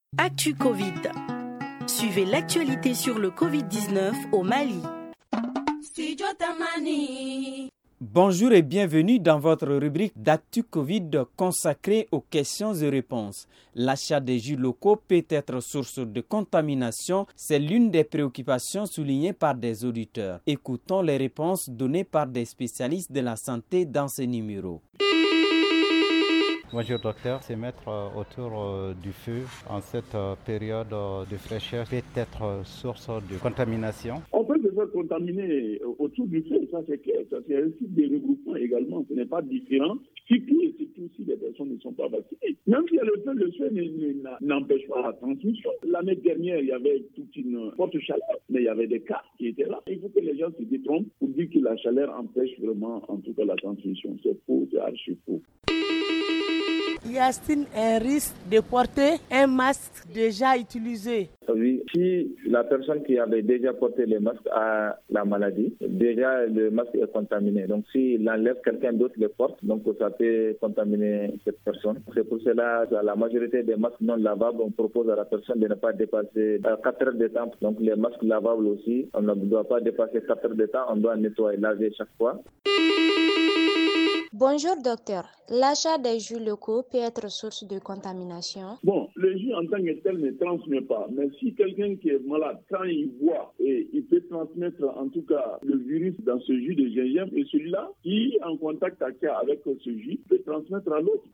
Actu Covid. Suivez l'actualité sur le Covid-19 au Mali. Bonjour et bienvenue dans votre rubrique d'Actu Covid consacrée aux questions et réponses. L'achat des jus locaux peut être source de contamination. C'est l'une des préoccupations soulignées par des auditeurs. Écoutons les réponses données par des spécialistes de la santé dans ce numéro. Bonjour docteur, se mettre autour du feu en cette période de fraîcheur peut être source de contamination. On peut se faire contaminer autour du feu, ça c'est clair, ça c'est un type de regroupement également, ce n'est pas différent, surtout et surtout si les personnes ne sont pas vaccinées. Même si le feu n'empêche pas la transmission. L'année dernière, il y avait toute une forte chaleur, mais il y avait des cas qui étaient là. Il faut que les gens se détrompent pour dire que la chaleur empêche vraiment, en tout cas, la transmission. C'est faux, c'est archi faux. Y a-t-il un risque de porter un masque déjà utilisé? Oui, si la personne qui avait déjà porté le masque a la maladie, déjà le masque est contaminé. Donc s'il enlève, quelqu'un d'autre le porte, donc ça peut contaminer cette personne. C'est pour cela que la majorité des masques non lavables, on propose à la personne de ne pas dépasser 4 heures de temps. Donc les masques lavables aussi, on ne doit pas dépasser 4 heures de temps, on doit nettoyer, laver chaque fois. Bonjour docteur, l'achat des jus locaux peut être source de contamination? Bon, le jus en tant que tel ne transmet pas, mais si quelqu'un qui est malade, quand il boit, il peut transmettre en tout cas le virus dans ce jus de gingembre et celui-là qui est en contact avec ce jus peut transmettre à l'autre.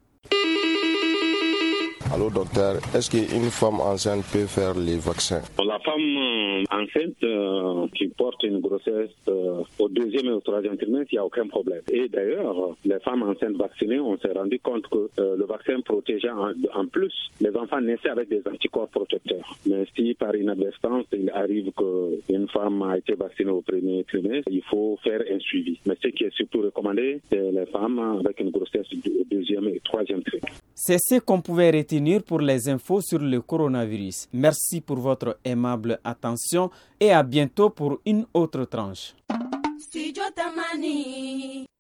Allô docteur, est-ce qu'une femme enceinte peut faire les vaccins? La femme enceinte qui porte une grossesse au 2e et au 3e trimestre, il n'y a aucun problème. Et d'ailleurs, les femmes enceintes vaccinées, on s'est rendu compte que le vaccin protégeait en plus les enfants naissaient avec des anticorps protecteurs. Mais si par inadvertance, il arrive qu'une femme a été vaccinée au 1er trimestre, il faut faire un suivi. Mais ce qui est surtout recommandé, c'est les femmes avec une grossesse au 2e et 3e trimestre. C'est ce qu'on pouvait retenir pour les infos sur le coronavirus. Merci pour votre aimable attention et à bientôt pour une autre tranche.